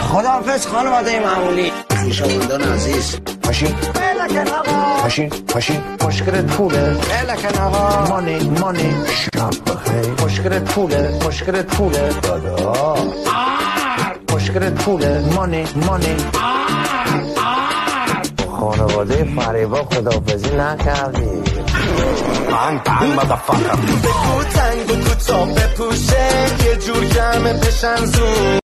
خداحافظ خانواده معمولی. خویشاوندان عزیز، پاشین بلکن آقا، پاشین مشکلت پوله بلکن آقا، مانی شب بخیر. مشکلت پوله دادا، مشکلت پوله مانی. خانواده فریبا خداحافظی نکردی. تنگ مدفقم بگو تنگ و کوتا بپوشه، یه جور گرمه بشن زون.